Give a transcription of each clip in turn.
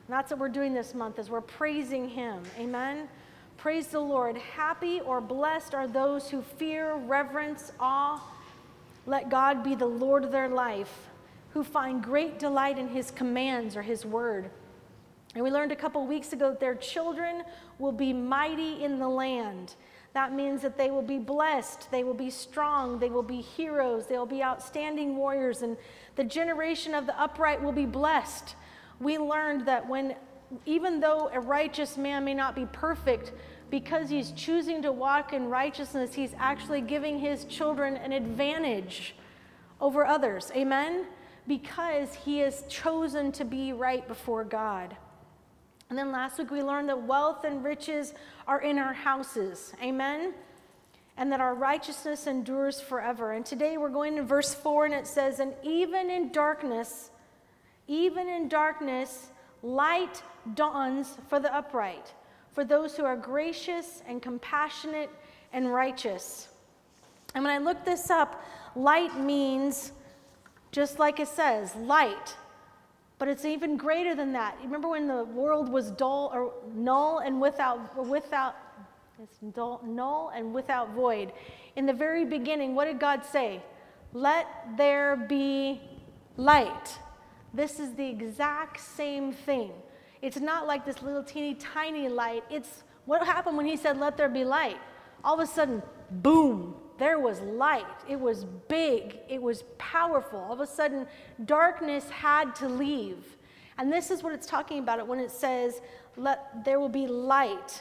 And that's what we're doing this month, is we're praising him. Amen? Praise the Lord. Happy or blessed are those who fear, reverence, awe. Let God be the Lord of their life, who find great delight in his commands or his word. And we learned a couple weeks ago that their children will be mighty in the land. That means that they will be blessed, they will be strong, they will be heroes, they will be outstanding warriors, and the generation of the upright will be blessed. We learned that even though a righteous man may not be perfect, because he's choosing to walk in righteousness, he's actually giving his children an advantage over others. Amen? Because he has chosen to be right before God. And then last week we learned that wealth and riches are in our houses. Amen? And that our righteousness endures forever. And today we're going to verse 4, and it says, and even in darkness, light dawns for the upright, for those who are gracious and compassionate and righteous. And when I looked this up, light means, just like it says, light. But it's even greater than that. You remember when the world was dull or null and without void. In the very beginning, what did God say? Let there be light. This is the exact same thing. It's not like this little teeny tiny light. It's what happened when he said, let there be light. All of a sudden, boom, there was light. It was big. It was powerful. All of a sudden, darkness had to leave. And this is what it's talking about when it says, there will be light.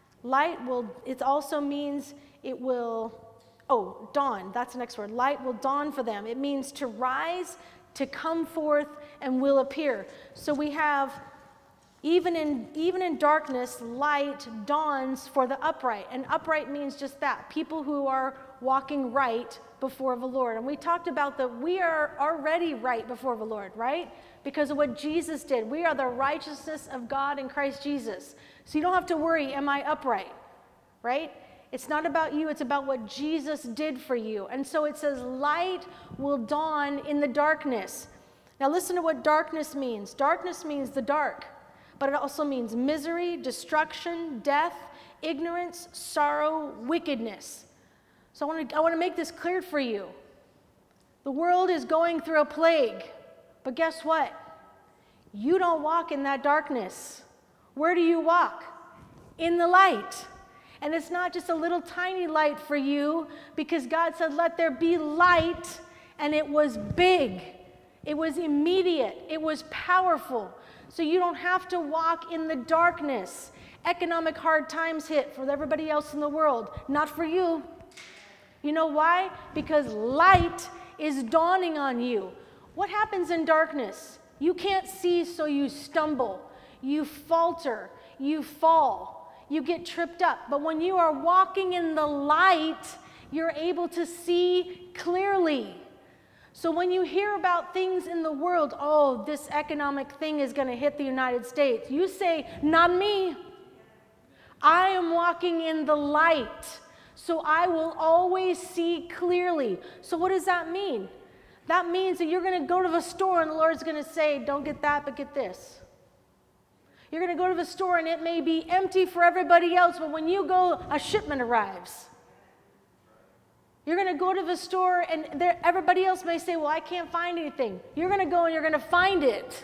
It also means it will, dawn. That's the next word. Light will dawn for them. It means to rise, to come forth, and will appear. So we have, even in darkness, light dawns for the upright. And upright means just that, people who are walking right before the Lord. And we talked about that we are already right before the Lord, right? Because of what Jesus did. We are the righteousness of God in Christ Jesus. So you don't have to worry, am I upright, right? It's not about you, it's about what Jesus did for you. And so it says light will dawn in the darkness. Now listen to what darkness means. Darkness means the dark, but it also means misery, destruction, death, ignorance, sorrow, wickedness. So I want to make this clear for you. The world is going through a plague, but guess what? You don't walk in that darkness. Where do you walk? In the light. And it's not just a little tiny light for you, because God said, let there be light, and it was big. It was immediate. It was powerful. So you don't have to walk in the darkness. Economic hard times hit for everybody else in the world. Not for you. You know why? Because light is dawning on you. What happens in darkness? You can't see, so you stumble. You falter. You fall. You get tripped up. But when you are walking in the light, you're able to see clearly. So when you hear about things in the world, this economic thing is going to hit the United States, you say, not me. I am walking in the light, so I will always see clearly. So what does that mean? That means that you're going to go to the store and the Lord's going to say, don't get that, but get this. You're going to go to the store and it may be empty for everybody else, but when you go, a shipment arrives. You're going to go to the store and everybody else may say, well, I can't find anything. You're going to go and you're going to find it.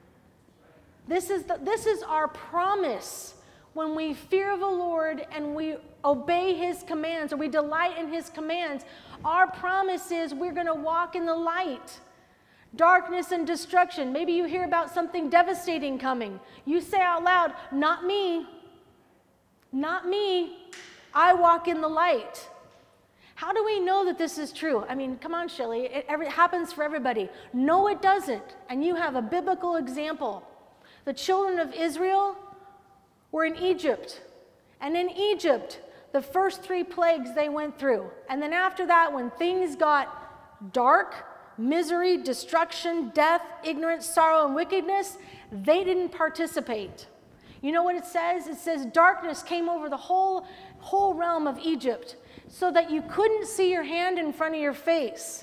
This is our promise. When we fear the Lord and we obey his commands, or we delight in his commands, our promise is we're going to walk in the light. Darkness and destruction. Maybe you hear about something devastating coming. You say out loud, not me. Not me. I walk in the light. How do we know that this is true? I mean, come on, Shelley. It happens for everybody. No, it doesn't. And you have a biblical example. The children of Israel were in Egypt. And in Egypt, the first 3 plagues they went through. And then after that, when things got dark, misery, destruction, death, ignorance, sorrow, and wickedness, they didn't participate. You know what it says? It says darkness came over the whole realm of Egypt so that you couldn't see your hand in front of your face.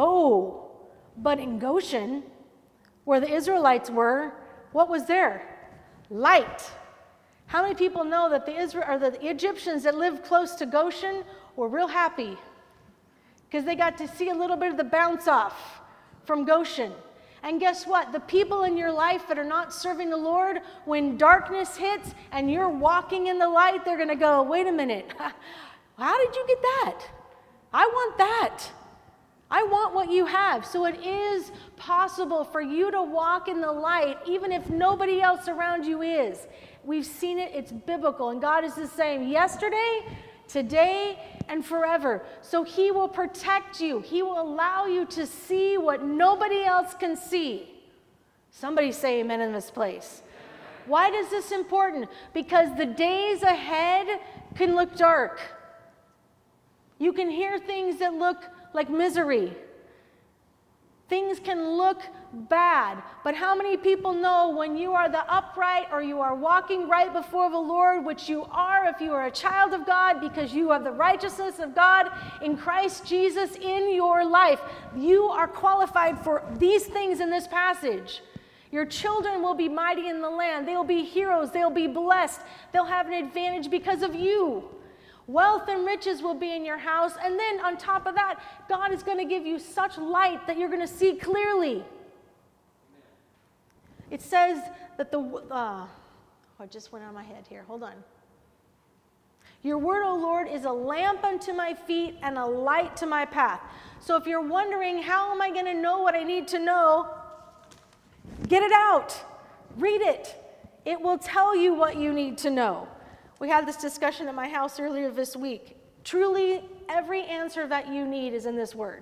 But in Goshen, where the Israelites were, what was there? Light. How many people know that the Egyptians that lived close to Goshen were real happy because they got to see a little bit of the bounce off from Goshen? And guess what? The people in your life that are not serving the Lord, when darkness hits and you're walking in the light, they're going to go, wait a minute, how did you get that? I want that. I want what you have. So it is possible for you to walk in the light even if nobody else around you is. We've seen it. It's biblical. And God is the same yesterday, today, and forever. So he will protect you. He will allow you to see what nobody else can see. Somebody say amen in this place. Why is this important? Because the days ahead can look dark. You can hear things that look like misery. Things can look bad, but how many people know when you are the upright or you are walking right before the Lord, which you are if you are a child of God, because you have the righteousness of God in Christ Jesus in your life, you are qualified for these things in this passage. Your children will be mighty in the land. They'll be heroes. They'll be blessed. They'll have an advantage because of you. Wealth and riches will be in your house. And then on top of that, God is going to give you such light that you're going to see clearly. It says that it just went out of my head here. Hold on. Your word, O Lord, is a lamp unto my feet and a light to my path. So if you're wondering, how am I going to know what I need to know? Get it out. Read it. It will tell you what you need to know. We had this discussion at my house earlier this week. Truly, every answer that you need is in this word.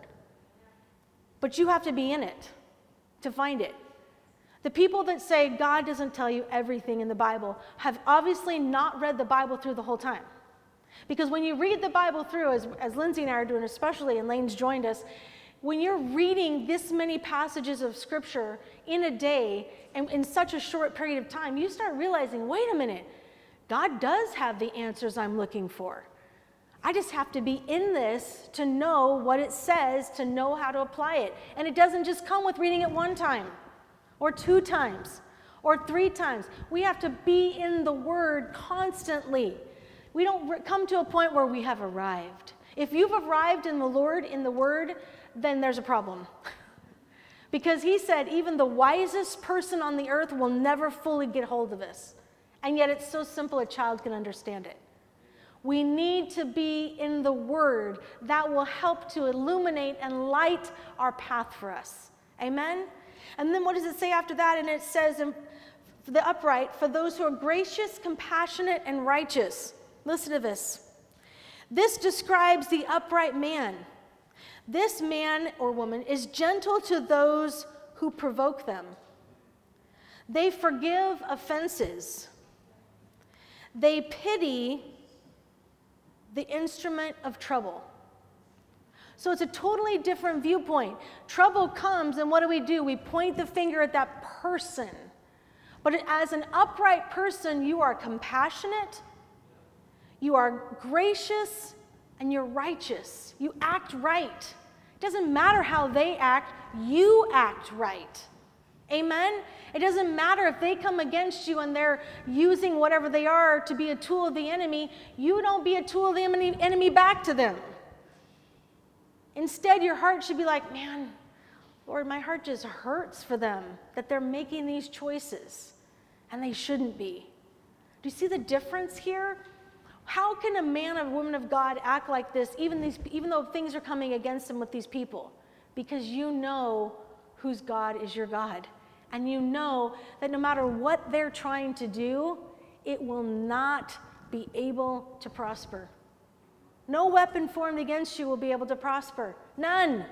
But you have to be in it to find it. The people that say God doesn't tell you everything in the Bible have obviously not read the Bible through the whole time. Because when you read the Bible through, as Lindsay and I are doing especially, and Lane's joined us, when you're reading this many passages of Scripture in a day and in such a short period of time, you start realizing, wait a minute, God does have the answers I'm looking for. I just have to be in this to know what it says, to know how to apply it. And it doesn't just come with reading it one time or 2 times or 3 times. We have to be in the Word constantly. We don't come to a point where we have arrived. If you've arrived in the Lord, in the Word, then there's a problem. Because he said even the wisest person on the earth will never fully get hold of this. And yet it's so simple a child can understand it. We need to be in the Word. That will help to illuminate and light our path for us. Amen? And then what does it say after that? And it says, for the upright, for those who are gracious, compassionate, and righteous. Listen to this. This describes the upright man. This man or woman is gentle to those who provoke them. They forgive offenses. They pity the instrument of trouble. So it's a totally different viewpoint. Trouble comes, and what do? We point the finger at that person. But as an upright person, you are compassionate, you are gracious, and you're righteous. You act right. It doesn't matter how they act, you act right. Amen? It doesn't matter if they come against you and they're using whatever they are to be a tool of the enemy. You don't be a tool of the enemy back to them. Instead, your heart should be like, man, Lord, my heart just hurts for them that they're making these choices, and they shouldn't be. Do you see the difference here? How can a man or woman of God act like this, even though things are coming against them with these people? Because you know whose God is your God. And you know that no matter what they're trying to do, it will not be able to prosper. No weapon formed against you will be able to prosper. None.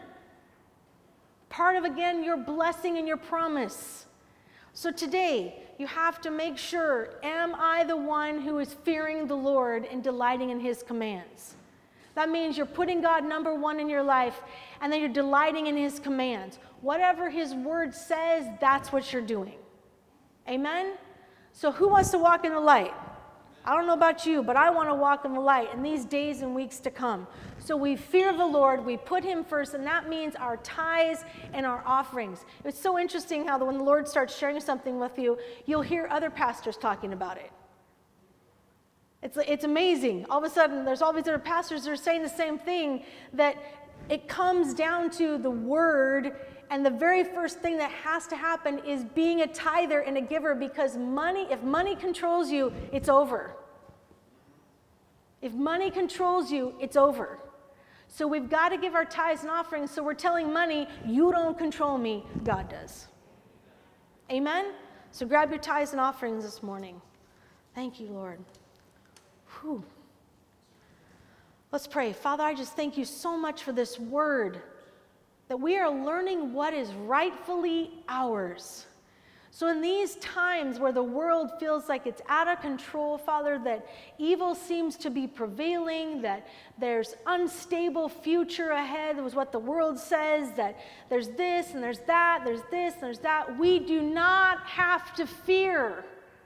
Part of, again, your blessing and your promise. So today, you have to make sure, am I the one who is fearing the Lord and delighting in his commands? That means you're putting God number 1 in your life, and then you're delighting in his commands. Whatever his word says, that's what you're doing. Amen? So who wants to walk in the light? I don't know about you, but I want to walk in the light in these days and weeks to come. So we fear the Lord, we put him first, and that means our tithes and our offerings. It's so interesting how when the Lord starts sharing something with you, you'll hear other pastors talking about it. It's amazing. All of a sudden, there's all these other pastors that are saying the same thing, that it comes down to the word, and the very first thing that has to happen is being a tither and a giver, because if money controls you, it's over. If money controls you, it's over. So we've got to give our tithes and offerings, so we're telling money, you don't control me, God does. Amen? So grab your tithes and offerings this morning. Thank you, Lord. Whew. Let's pray. Father, I just thank you so much for this word, that we are learning what is rightfully ours. So in these times where the world feels like it's out of control, Father, that evil seems to be prevailing, that there's unstable future ahead, was what the world says, that there's this and there's that, there's this and there's that, we do not have to fear.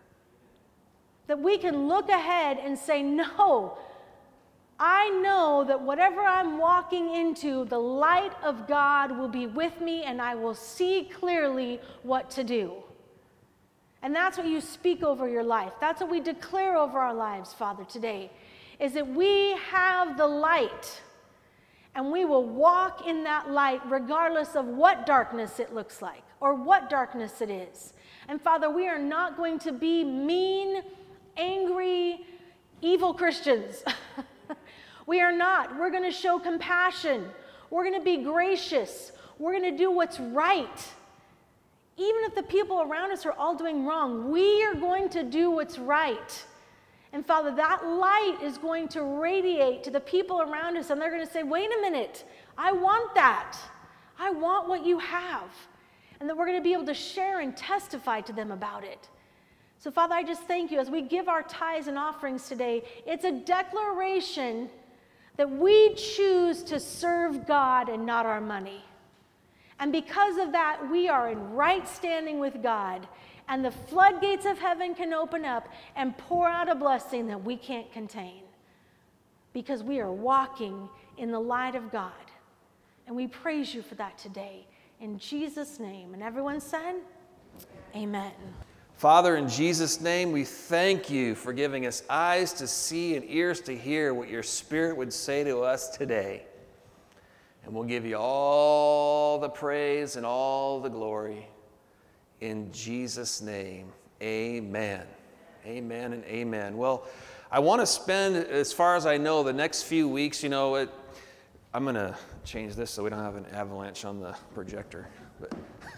That we can look ahead and say, no, I know that whatever I'm walking into, the light of God will be with me and I will see clearly what to do. And that's what you speak over your life. That's what we declare over our lives, Father, today, is that we have the light and we will walk in that light regardless of what darkness it looks like or what darkness it is. And Father, we are not going to be mean, angry, evil Christians. We are not. We're going to show compassion. We're going to be gracious. We're going to do what's right. Even if the people around us are all doing wrong, we are going to do what's right. And Father, that light is going to radiate to the people around us, and they're going to say, wait a minute, I want that. I want what you have. And that we're going to be able to share and testify to them about it. So Father, I just thank you as we give our tithes and offerings today. It's a declaration that we choose to serve God and not our money. And because of that, we are in right standing with God, and the floodgates of heaven can open up and pour out a blessing that we can't contain, because we are walking in the light of God. And we praise you for that today. In Jesus' name. And everyone said, amen. Father, in Jesus' name, we thank you for giving us eyes to see and ears to hear what your Spirit would say to us today. And we'll give you all the praise and all the glory. In Jesus' name, amen. Amen and amen. Well, I want to spend, as far as I know, the next few weeks, I'm going to change this so we don't have an avalanche on the projector. But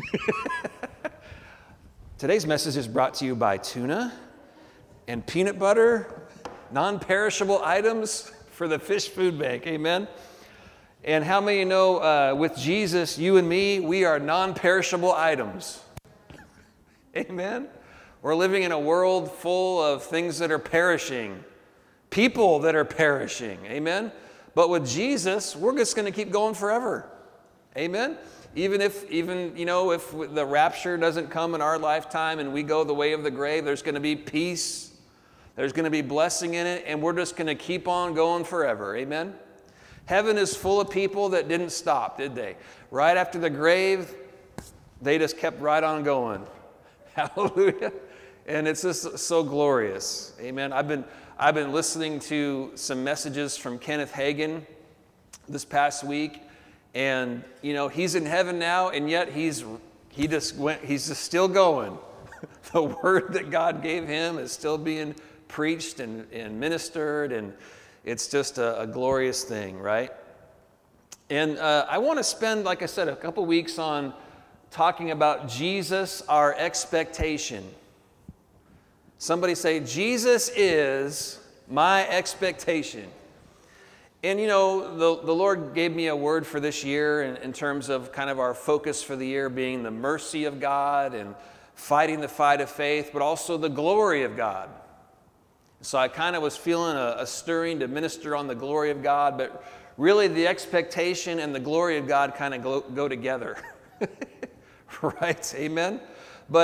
today's message is brought to you by tuna and peanut butter, non-perishable items for the Fish Food Bank. Amen. And how many know with Jesus, you and me, we are non-perishable items? Amen? We're living in a world full of things that are perishing, people that are perishing. Amen? But with Jesus, we're just going to keep going forever. Amen? Even if the rapture doesn't come in our lifetime and we go the way of the grave, there's going to be peace. There's going to be blessing in it, and we're just going to keep on going forever. Amen? Heaven is full of people that didn't stop, did they? Right after the grave, they just kept right on going. Hallelujah. And it's just so glorious. Amen. I've been listening to some messages from Kenneth Hagin this past week, and he's in heaven now, and yet he's just still going. The word that God gave him is still being preached and ministered, and it's just a glorious thing, right? And I want to spend, like I said, a couple weeks on talking about Jesus, our expectation. Somebody say, Jesus is my expectation. And the Lord gave me a word for this year in terms of kind of our focus for the year being the mercy of God and fighting the fight of faith, but also the glory of God. So I kind of was feeling a stirring to minister on the glory of God, but really the expectation and the glory of God kind of go together. Right? Amen? But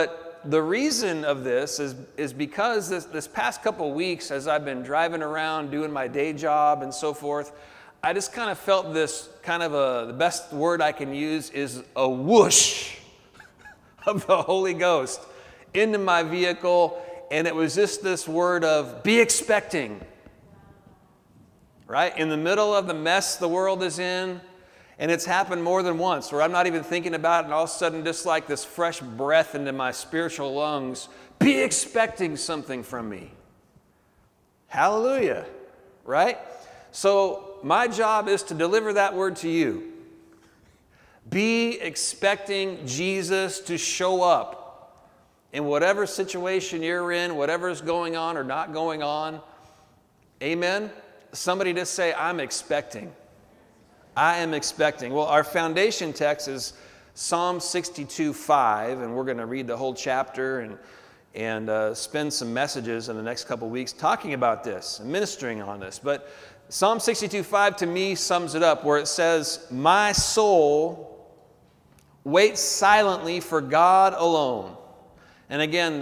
the reason of this is because this past couple weeks, as I've been driving around doing my day job and so forth, I just kind of felt this the best word I can use is a whoosh of the Holy Ghost into my vehicle. And it was just this word of be expecting, right? In the middle of the mess the world is in. And it's happened more than once where I'm not even thinking about it, and all of a sudden just like this fresh breath into my spiritual lungs, be expecting something from me. Hallelujah, right? So my job is to deliver that word to you. Be expecting Jesus to show up in whatever situation you're in, whatever's going on or not going on. Amen? Somebody just say, I'm expecting. I am expecting. Well, our foundation text is Psalm 62:5, and we're going to read the whole chapter and spend some messages in the next couple weeks talking about this and ministering on this. But Psalm 62:5 to me sums it up, where it says, my soul waits silently for God alone. And again,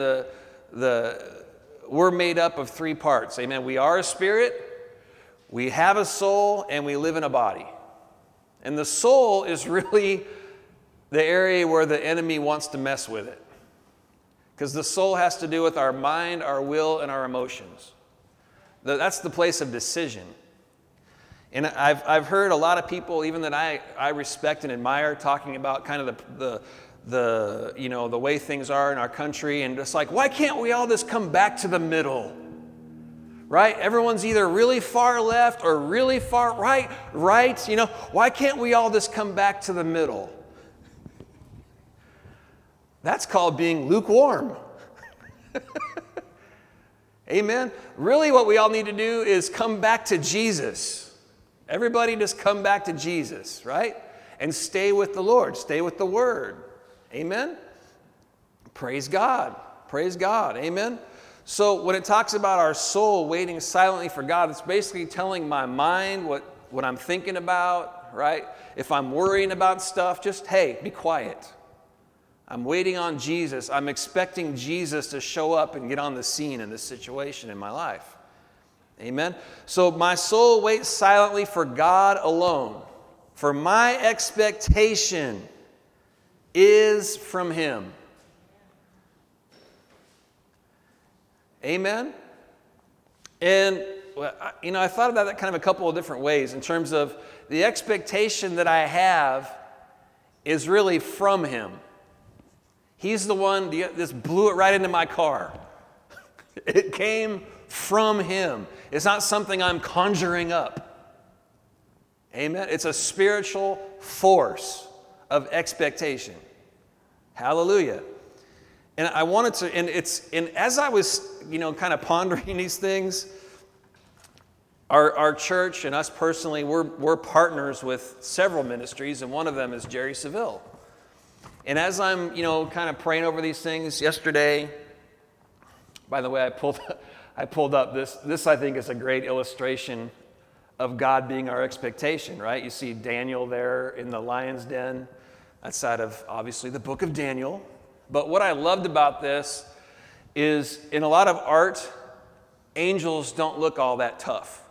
we're made up of three parts. Amen. We are a spirit, we have a soul, and we live in a body. And the soul is really the area where the enemy wants to mess with it. Because the soul has to do with our mind, our will, and our emotions. That's the place of decision. And I've heard a lot of people, even that I respect and admire, talking about kind of the way things are in our country, and just like, why can't we all just come back to the middle? Right? Everyone's either really far left or really far right. Why can't we all just come back to the middle? That's called being lukewarm. Amen? Really what we all need to do is come back to Jesus. Everybody just come back to Jesus, right? And stay with the Lord. Stay with the Word. Amen? Praise God. Praise God. Amen? So when it talks about our soul waiting silently for God, it's basically telling my mind what I'm thinking about, right? If I'm worrying about stuff, just, hey, be quiet. I'm waiting on Jesus. I'm expecting Jesus to show up and get on the scene in this situation in my life. Amen? So my soul waits silently for God alone, for my expectation is from Him. Amen? And, I thought about that kind of a couple of different ways in terms of the expectation that I have is really from Him. He's the one, this blew it right into my car. It came from Him. It's not something I'm conjuring up. Amen? It's a spiritual force of expectation. Hallelujah. And I wanted to, and as I was, kind of pondering these things, our church and us personally, we're partners with several ministries, and one of them is Jerry Seville. And as I'm, kind of praying over these things yesterday, by the way, I pulled up this I think is a great illustration of God being our expectation, right? You see Daniel there in the lion's den, outside of, obviously, the book of Daniel. But what I loved about this is, in a lot of art, angels don't look all that tough.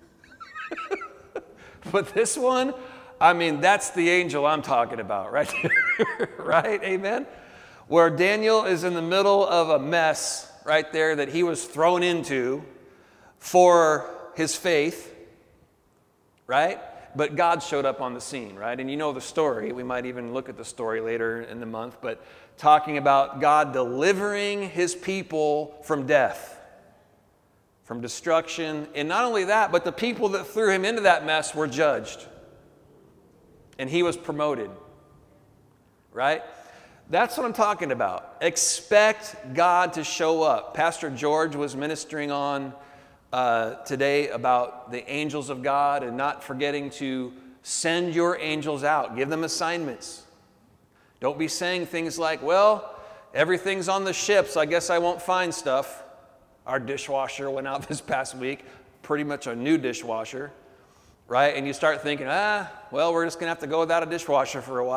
But this one, that's the angel I'm talking about right here, right? Amen? Where Daniel is in the middle of a mess right there that he was thrown into for his faith, right? But God showed up on the scene, right? And you know the story. We might even look at the story later in the month, but talking about God delivering His people from death, from destruction. And not only that, but the people that threw him into that mess were judged. And he was promoted, right? That's what I'm talking about. Expect God to show up. Pastor George was ministering on today about the angels of God and not forgetting to send your angels out. Give them assignments. Don't be saying things like, well, everything's on the ship, so I guess I won't find stuff. Our dishwasher went out this past week, pretty much a new dishwasher, right? And you start thinking, well, we're just going to have to go without a dishwasher for a while.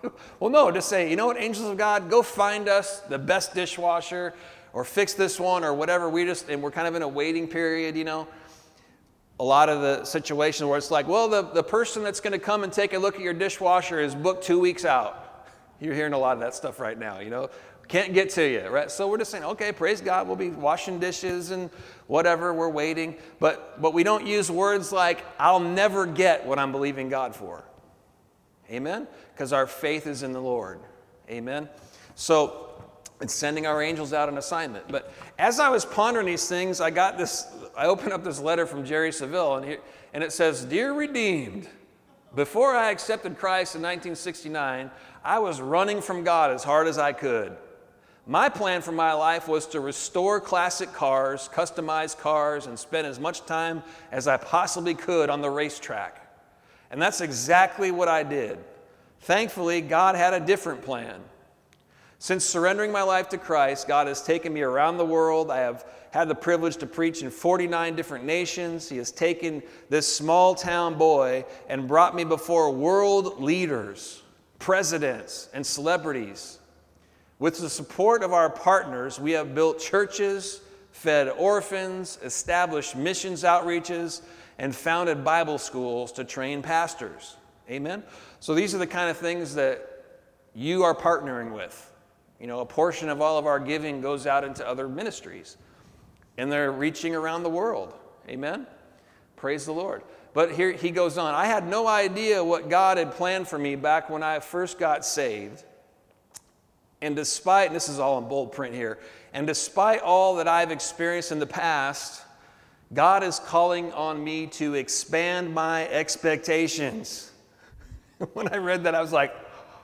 Well, no, just say, you know what, angels of God, go find us the best dishwasher or fix this one or whatever. And we're kind of in a waiting period, you know. A lot of the situations where it's like, well, the person that's going to come and take a look at your dishwasher is booked 2 weeks out. You're hearing a lot of that stuff right now, you know. Can't get to you, right? So we're just saying, okay, praise God, we'll be washing dishes and whatever, we're waiting. But we don't use words like, I'll never get what I'm believing God for. Amen? Because our faith is in the Lord. Amen? So it's sending our angels out on assignment. But as I was pondering these things, I opened up this letter from Jerry Saville, and it says, Dear Redeemed, before I accepted Christ in 1969, I was running from God as hard as I could. My plan for my life was to restore classic cars, customize cars, and spend as much time as I possibly could on the racetrack. And that's exactly what I did. Thankfully, God had a different plan. Since surrendering my life to Christ, God has taken me around the world. I have had the privilege to preach in 49 different nations. He has taken this small town boy and brought me before world leaders, presidents, and celebrities. With the support of our partners, we have built churches, fed orphans, established missions outreaches, and founded Bible schools to train pastors. Amen? So these are the kind of things that you are partnering with. You know, a portion of all of our giving goes out into other ministries, and they're reaching around the world. Amen? Praise the Lord. But here he goes on. I had no idea what God had planned for me back when I first got saved. And this is all in bold print here, and despite all that I've experienced in the past, God is calling on me to expand my expectations. When I read that, I was like,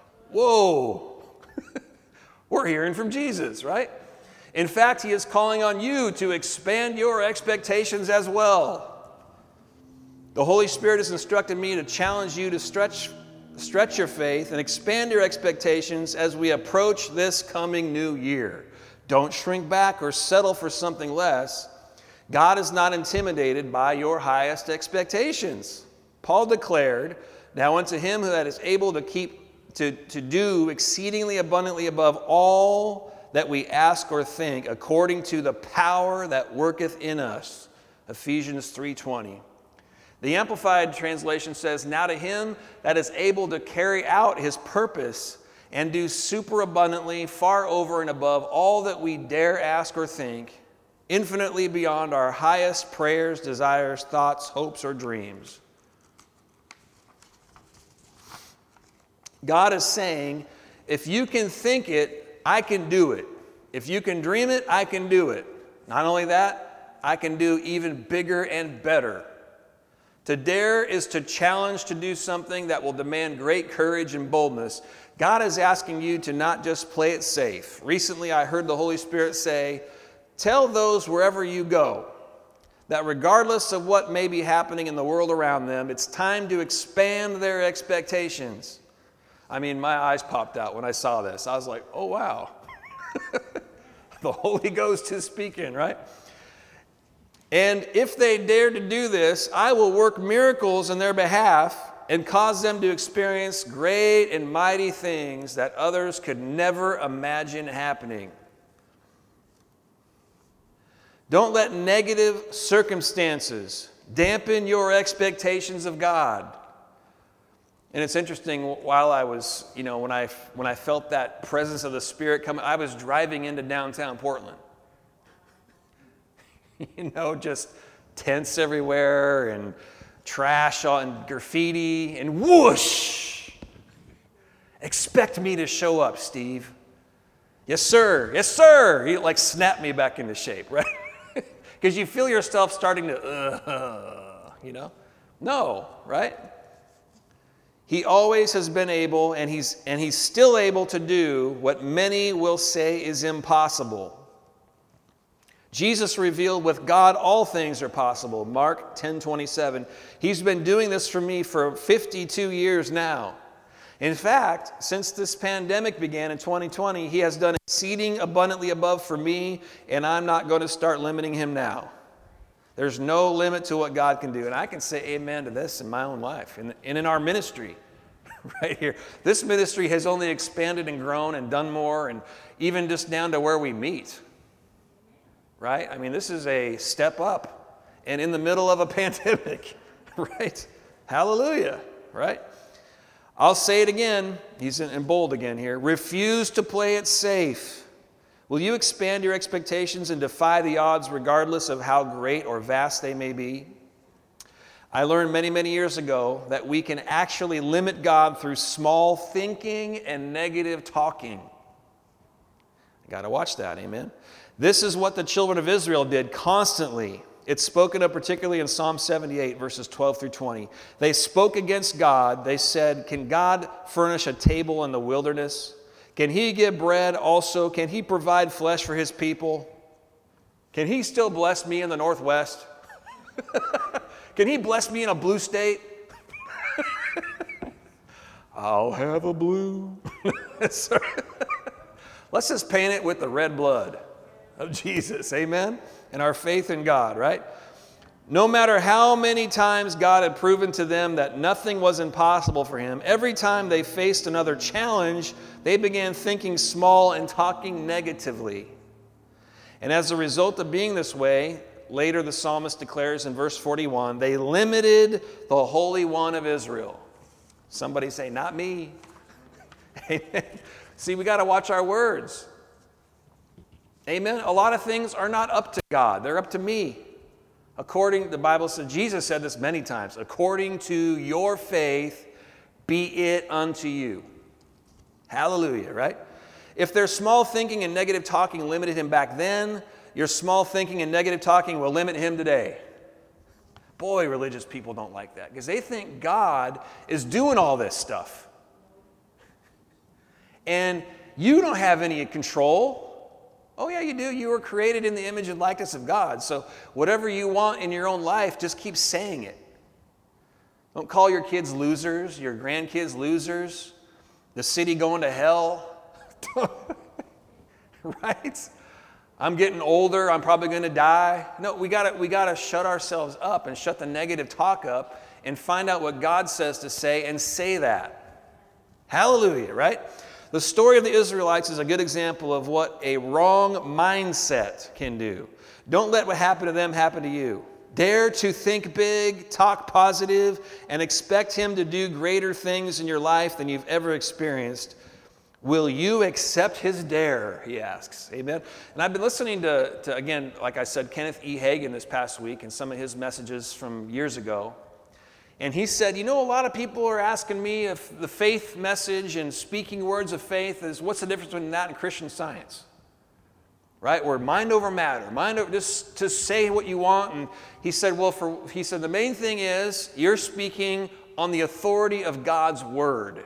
whoa, we're hearing from Jesus, right? In fact, he is calling on you to expand your expectations as well. The Holy Spirit has instructed me to challenge you to stretch your faith and expand your expectations as we approach this coming new year. Don't shrink back or settle for something less. God is not intimidated by your highest expectations. Paul declared, now unto him that is able to do exceedingly abundantly above all that we ask or think, according to the power that worketh in us. Ephesians 3:20. The Amplified Translation says, now to him that is able to carry out his purpose and do superabundantly, far over and above all that we dare ask or think, infinitely beyond our highest prayers, desires, thoughts, hopes, or dreams. God is saying, if you can think it, I can do it. If you can dream it, I can do it. Not only that, I can do even bigger and better. To dare is to challenge to do something that will demand great courage and boldness. God is asking you to not just play it safe. Recently, I heard the Holy Spirit say, tell those wherever you go that regardless of what may be happening in the world around them, it's time to expand their expectations. I mean, my eyes popped out when I saw this. I was like, oh, wow. The Holy Ghost is speaking, right? And if they dare to do this, I will work miracles in their behalf and cause them to experience great and mighty things that others could never imagine happening. Don't let negative circumstances dampen your expectations of God. And it's interesting, while I was, when I felt that presence of the Spirit coming, I was driving into downtown Portland. Just tents everywhere and trash and graffiti and whoosh. Expect me to show up, Steve. Yes, sir. Yes, sir. He snapped me back into shape, right? Because you feel yourself starting to, No, right? He always has been able, and he's still able to do what many will say is impossible. Jesus revealed with God all things are possible. Mark 10:27. He's been doing this for me for 52 years now. In fact, since this pandemic began in 2020, he has done exceeding abundantly above for me, and I'm not going to start limiting him now. There's no limit to what God can do. And I can say amen to this in my own life and in our ministry. right here. This ministry has only expanded and grown and done more, and even just down to where we meet, right? I mean, this is a step up, and in the middle of a pandemic, right? Hallelujah, right? I'll say it again. He's in bold again here. Refuse to play it safe. Will you expand your expectations and defy the odds regardless of how great or vast they may be? I learned many, many years ago that we can actually limit God through small thinking and negative talking. I got to watch that, amen? This is what the children of Israel did constantly. It's spoken of particularly in Psalm 78, verses 12 through 20. They spoke against God. They said, can God furnish a table in the wilderness? Can he give bread also? Can he provide flesh for his people? Can he still bless me in the Northwest? Can he bless me in a blue state? I'll have a blue. Let's just paint it with the red blood of Jesus, amen? And our faith in God, right? No matter how many times God had proven to them that nothing was impossible for him, every time they faced another challenge, they began thinking small and talking negatively. And as a result of being this way, later the psalmist declares in verse 41, they limited the Holy One of Israel. Somebody say, not me. Amen. See, we got to watch our words. Amen. A lot of things are not up to God. They're up to me. The Bible says, Jesus said this many times, according to your faith, be it unto you. Hallelujah, right? If their small thinking and negative talking limited him back then, your small thinking and negative talking will limit him today. Boy, religious people don't like that because they think God is doing all this stuff. And you don't have any control. Oh, yeah, you do. You were created in the image and likeness of God. So whatever you want in your own life, just keep saying it. Don't call your kids losers, your grandkids losers, the city going to hell. Right? I'm getting older. I'm probably going to die. No, we gotta shut ourselves up and shut the negative talk up and find out what God says to say and say that. Hallelujah, right? The story of the Israelites is a good example of what a wrong mindset can do. Don't let what happened to them happen to you. Dare to think big, talk positive, and expect him to do greater things in your life than you've ever experienced. Will you accept his dare, he asks. Amen. And I've been listening to again, like I said, Kenneth E. Hagin this past week and some of his messages from years ago. And he said, a lot of people are asking me if the faith message and speaking words of faith is, what's the difference between that and Christian Science? Right? Or mind over matter, just to say what you want. And he said, the main thing is you're speaking on the authority of God's word,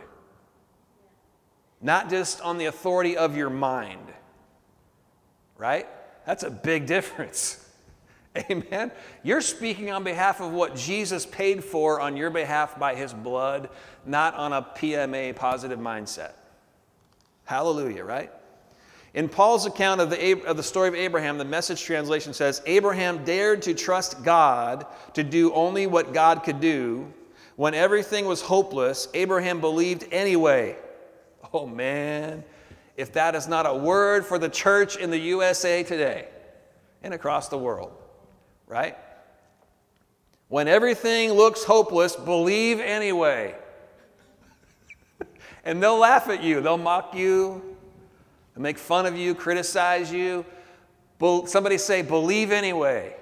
not just on the authority of your mind. Right? That's a big difference. Amen. You're speaking on behalf of what Jesus paid for on your behalf by his blood, not on a PMA, positive mindset. Hallelujah, right? In Paul's account of the story of Abraham, the Message translation says, Abraham dared to trust God to do only what God could do. When everything was hopeless, Abraham believed anyway. Oh man, if that is not a word for the church in the USA today and across the world. Right? When everything looks hopeless, believe anyway. And they'll laugh at you. They'll mock you. They'll make fun of you, criticize you. Somebody say, believe anyway.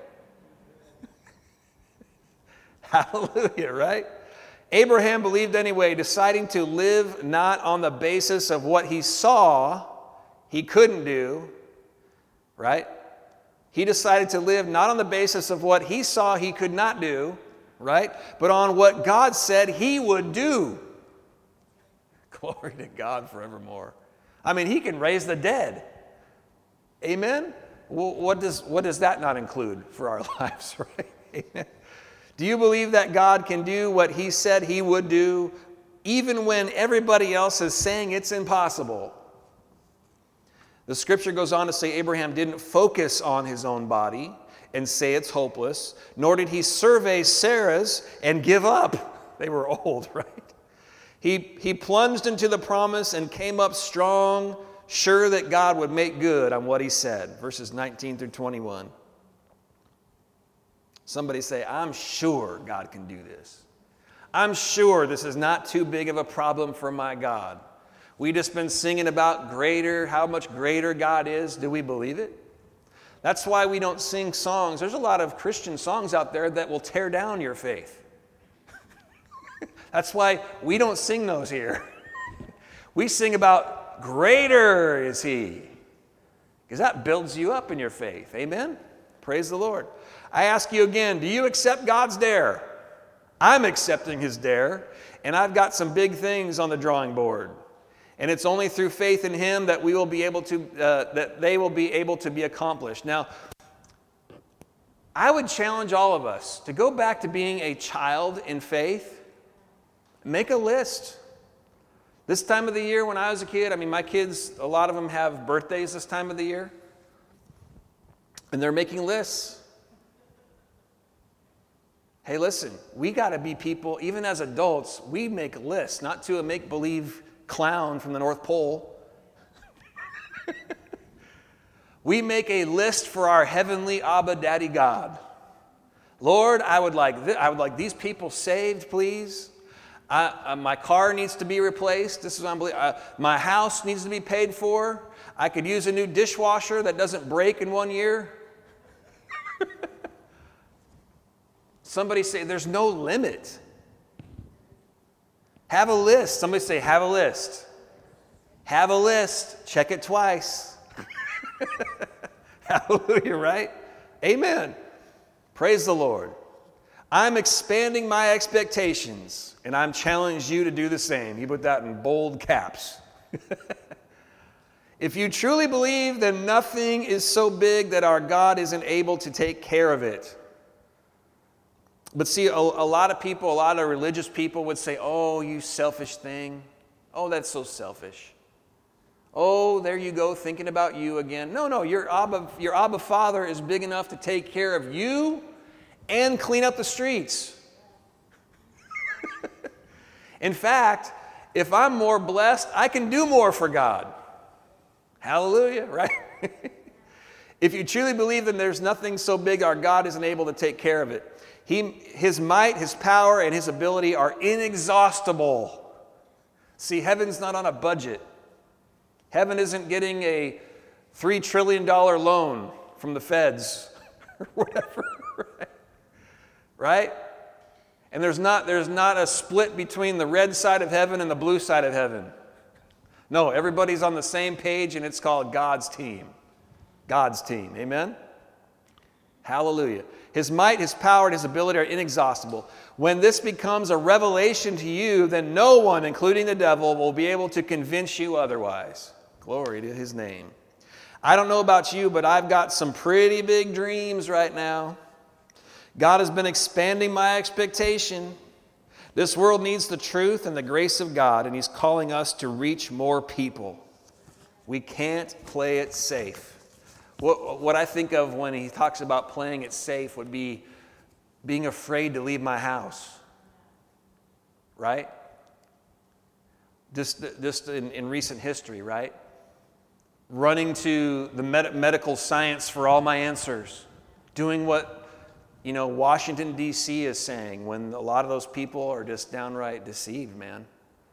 Hallelujah, right? Abraham believed anyway, deciding to live not on the basis of what he saw he couldn't do, right? He decided to live not on the basis of what he saw he could not do, right? But on what God said he would do. Glory to God forevermore. I mean, he can raise the dead. Amen? Well, what does that not include for our lives, right? Amen. Do you believe that God can do what he said he would do, even when everybody else is saying it's impossible? The scripture goes on to say Abraham didn't focus on his own body and say it's hopeless, nor did he survey Sarah's and give up. They were old, right? He plunged into the promise and came up strong, sure that God would make good on what he said. Verses 19 through 21. Somebody say, I'm sure God can do this. I'm sure this is not too big of a problem for my God. We just been singing about greater, how much greater God is. Do we believe it? That's why we don't sing songs. There's a lot of Christian songs out there that will tear down your faith. That's why we don't sing those here. We sing about greater is he, because that builds you up in your faith. Amen? Praise the Lord. I ask you again, do you accept God's dare? I'm accepting his dare, and I've got some big things on the drawing board. And it's only through faith in him that we will be able to, that they will be able to be accomplished. Now, I would challenge all of us to go back to being a child in faith. Make a list. This time of the year when I was a kid, my kids, a lot of them have birthdays this time of the year. And they're making lists. Hey, listen, we got to be people, even as adults, we make lists, not to a make-believe clown from the North Pole. We make a list for our heavenly Abba Daddy God. Lord, I would like these people saved, please. My car needs to be replaced. This is unbelievable. My house needs to be paid for. I could use a new dishwasher that doesn't break in 1 year. Somebody say, there's no limit. Have a list. Somebody say, have a list. Have a list. Check it twice. Hallelujah, right? Amen. Praise the Lord. I'm expanding my expectations, and I'm challenging you to do the same. He put that in bold caps. If you truly believe, then nothing is so big that our God isn't able to take care of it. But see, a lot of people, a lot of religious people would say, oh, you selfish thing. Oh, that's so selfish. Oh, there you go, thinking about you again. No, your Abba Father is big enough to take care of you and clean up the streets. In fact, if I'm more blessed, I can do more for God. Hallelujah, right? If you truly believe, then there's nothing so big our God isn't able to take care of it. His might, his power, and his ability are inexhaustible. See, heaven's not on a budget. Heaven isn't getting a $3 trillion loan from the feds or whatever, right? And there's not a split between the red side of heaven and the blue side of heaven. No, everybody's on the same page, and it's called God's team. God's team, amen? Hallelujah. His might, his power, and his ability are inexhaustible. When this becomes a revelation to you, then no one, including the devil, will be able to convince you otherwise. Glory to his name. I don't know about you, but I've got some pretty big dreams right now. God has been expanding my expectation. This world needs the truth and the grace of God, and he's calling us to reach more people. We can't play it safe. What I think of when he talks about playing it safe would be being afraid to leave my house, right? Just in recent history, right? Running to the medical science for all my answers, doing what Washington, D.C. is saying when a lot of those people are just downright deceived, man.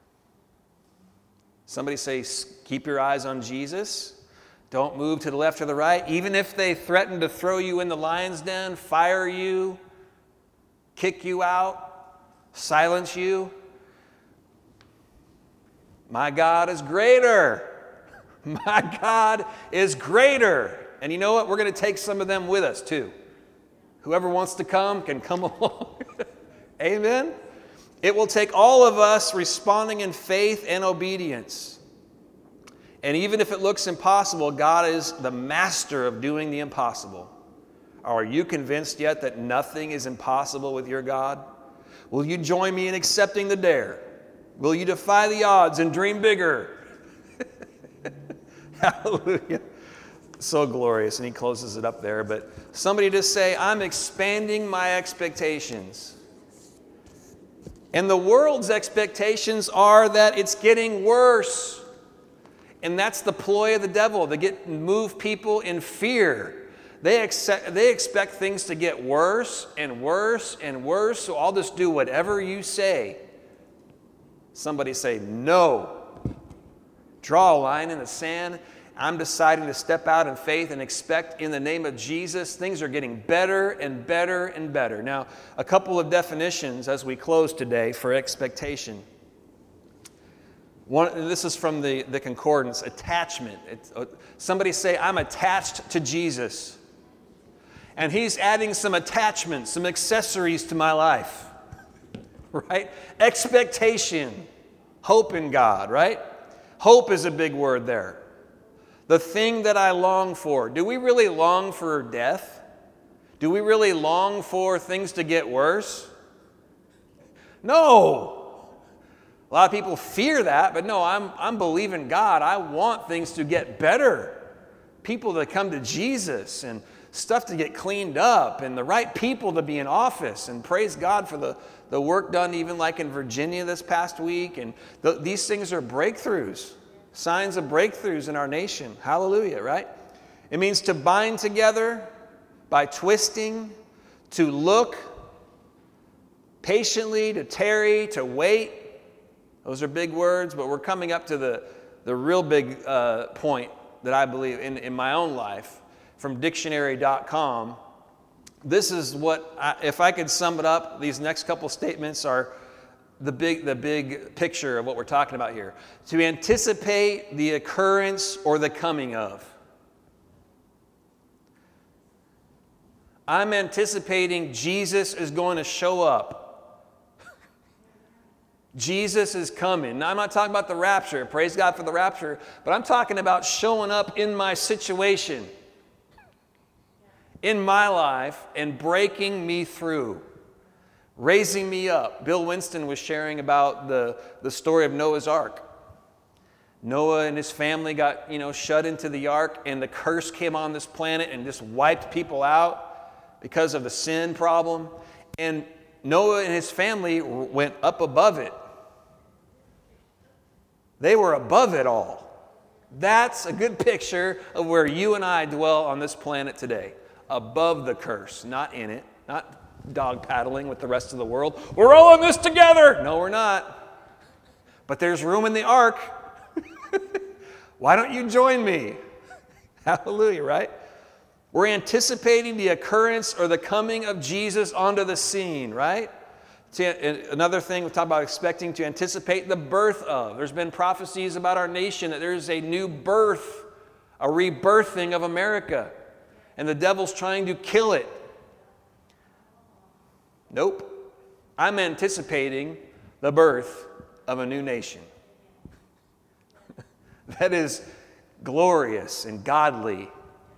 Somebody say, keep your eyes on Jesus. Don't move to the left or the right. Even if they threaten to throw you in the lion's den, fire you, kick you out, silence you. My God is greater. My God is greater. And you know what? We're going to take some of them with us too. Whoever wants to come can come along. Amen? It will take all of us responding in faith and obedience. And even if it looks impossible, God is the master of doing the impossible. Are you convinced yet that nothing is impossible with your God? Will you join me in accepting the dare? Will you defy the odds and dream bigger? Hallelujah. So glorious. And he closes it up there. But somebody just say, I'm expanding my expectations. And the world's expectations are that it's getting worse. And that's the ploy of the devil, to move people in fear. They expect things to get worse and worse and worse, so I'll just do whatever you say. Somebody say, no. Draw a line in the sand. I'm deciding to step out in faith and expect in the name of Jesus. Things are getting better and better and better. Now, a couple of definitions as we close today for expectation. This is from the concordance, attachment. Somebody say, I'm attached to Jesus. And he's adding some attachments, some accessories to my life. Right? Expectation. Hope in God, right? Hope is a big word there. The thing that I long for. Do we really long for death? Do we really long for things to get worse? No. A lot of people fear that, but no, I'm believing God. I want things to get better. People to come to Jesus and stuff to get cleaned up and the right people to be in office. And praise God for the work done even like in Virginia this past week. And these things are breakthroughs, signs of breakthroughs in our nation. Hallelujah, right? It means to bind together by twisting, to look patiently, to tarry, to wait. Those are big words, but we're coming up to the real big point that I believe in my own life from dictionary.com. This is what, if I could sum it up, these next couple statements are the big picture of what we're talking about here. To anticipate the occurrence or the coming of. I'm anticipating Jesus is going to show up. Jesus is coming. Now, I'm not talking about the rapture. Praise God for the rapture. But I'm talking about showing up in my situation, in my life, and breaking me through, raising me up. Bill Winston was sharing about the story of Noah's Ark. Noah and his family got, shut into the ark, and the curse came on this planet and just wiped people out because of the sin problem. And Noah and his family went up above it. They were above it all. That's a good picture of where you and I dwell on this planet today. Above the curse, not in it, not dog paddling with the rest of the world. We're all in this together. No, we're not. But there's room in the ark. Why don't you join me? Hallelujah, right? We're anticipating the occurrence or the coming of Jesus onto the scene, right? Another thing we talk about expecting to anticipate the birth of. There's been prophecies about our nation that there's a new birth, a rebirthing of America. And the devil's trying to kill it. Nope. I'm anticipating the birth of a new nation. That is glorious and godly.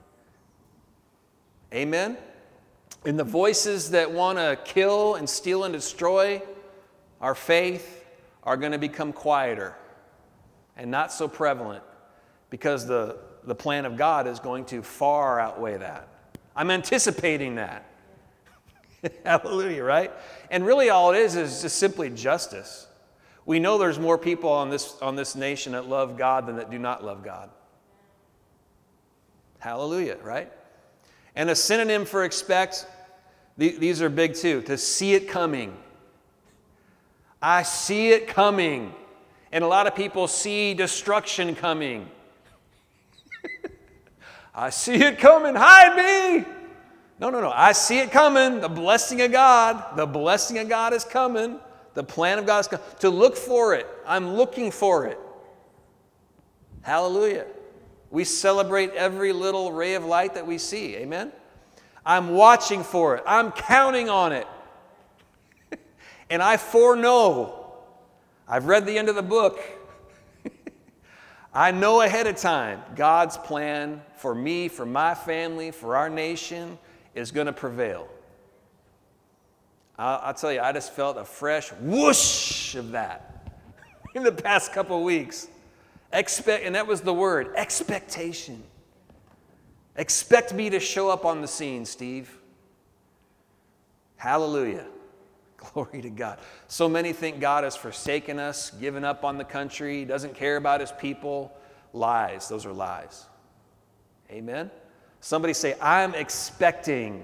Amen? And the voices that want to kill and steal and destroy our faith are going to become quieter and not so prevalent because the plan of God is going to far outweigh that. I'm anticipating that. Hallelujah, right? And really all it is just simply justice. We know there's more people on this nation that love God than that do not love God. Hallelujah, right? And a synonym for expect, these are big too. To see it coming. I see it coming. And a lot of people see destruction coming. I see it coming. Hide me. No. I see it coming. The blessing of God. The blessing of God is coming. The plan of God is coming. To look for it. I'm looking for it. Hallelujah. We celebrate every little ray of light that we see. Amen? I'm watching for it. I'm counting on it. And I foreknow. I've read the end of the book. I know ahead of time God's plan for me, for my family, for our nation is going to prevail. I'll tell you, I just felt a fresh whoosh of that in the past couple of weeks. And that was the word, expectation. Expect me to show up on the scene, Steve. Hallelujah. Glory to God. So many think God has forsaken us, given up on the country, doesn't care about his people. Lies. Those are lies. Amen? Somebody say, I'm expecting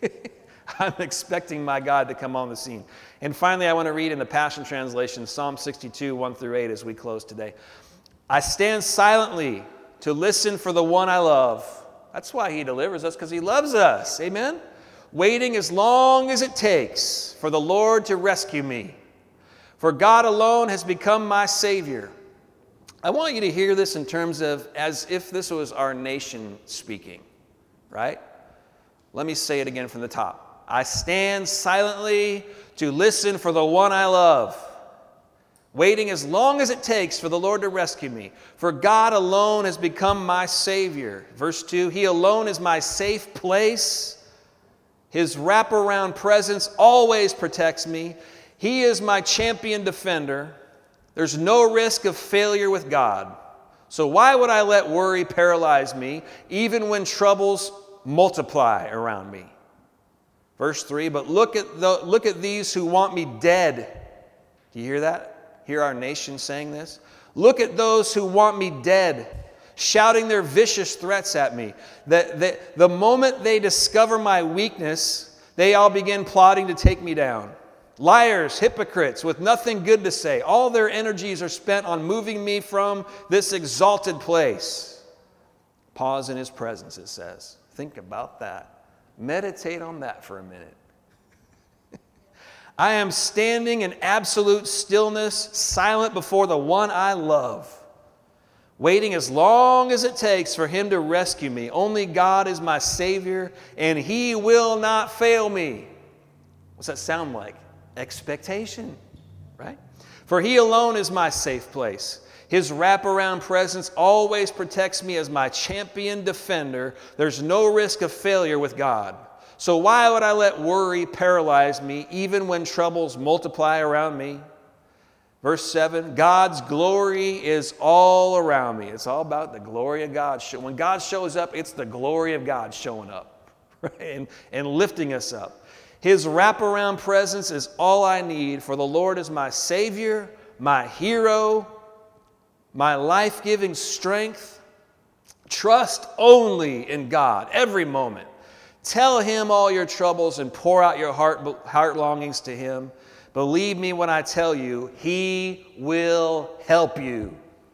my God to come on the scene. And finally, I want to read in the Passion Translation, Psalm 62, 1-8 as we close today. I stand silently to listen for the one I love. That's why he delivers us, because he loves us. Amen? Waiting as long as it takes for the Lord to rescue me. For God alone has become my Savior. I want you to hear this in terms of as if this was our nation speaking, right? Let me say it again from the top. I stand silently to listen for the one I love, waiting as long as it takes for the Lord to rescue me. For God alone has become my Savior. Verse 2, He alone is my safe place. His wraparound presence always protects me. He is my champion defender. There's no risk of failure with God. So why would I let worry paralyze me, even when troubles multiply around me? Verse 3, but look at these who want me dead. Do you hear that? Hear our nation saying this? Look at those who want me dead, shouting their vicious threats at me. The moment they discover my weakness, they all begin plotting to take me down. Liars, hypocrites, with nothing good to say. All their energies are spent on moving me from this exalted place. Pause in His presence, it says. Think about that. Meditate on that for a minute. I am standing in absolute stillness, silent before the one I love, waiting as long as it takes for Him to rescue me. Only God is my Savior, and He will not fail me. What's that sound like? Expectation, right? For He alone is my safe place. His wraparound presence always protects me as my champion defender. There's no risk of failure with God. So why would I let worry paralyze me, even when troubles multiply around me? Verse 7, God's glory is all around me. It's all about the glory of God. When God shows up, it's the glory of God showing up, right? and lifting us up. His wraparound presence is all I need, for the Lord is my Savior, my hero, my life-giving strength. Trust only in God every moment. Tell Him all your troubles and pour out your heart longings to Him. Believe me when I tell you, He will help you.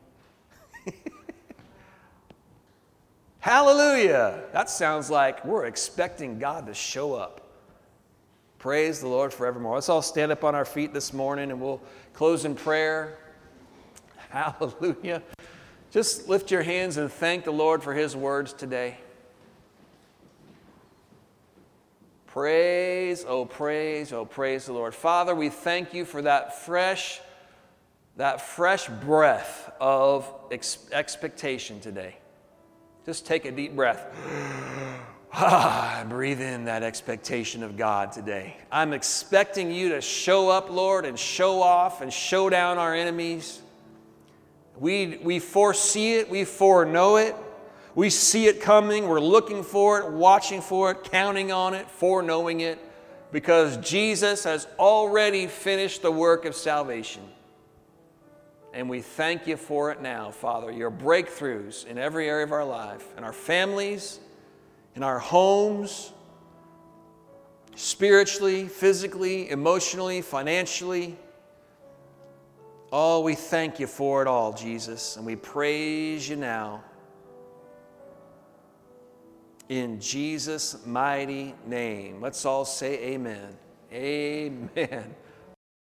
Hallelujah! That sounds like we're expecting God to show up. Praise the Lord forevermore. Let's all stand up on our feet this morning and we'll close in prayer. Hallelujah. Just lift your hands and thank the Lord for His words today. Praise, oh praise the Lord. Father, we thank You for that fresh breath of expectation today. Just take a deep breath. Breathe in that expectation of God today. I'm expecting You to show up, Lord, and show off and show down our enemies. We foresee it. We foreknow it. We see it coming. We're looking for it, watching for it, counting on it, foreknowing it, because Jesus has already finished the work of salvation. And we thank You for it now, Father, Your breakthroughs in every area of our life, in our families, in our homes, spiritually, physically, emotionally, financially. Oh, we thank You for it all, Jesus, and we praise You now. In Jesus' mighty name. Let's all say amen. Amen.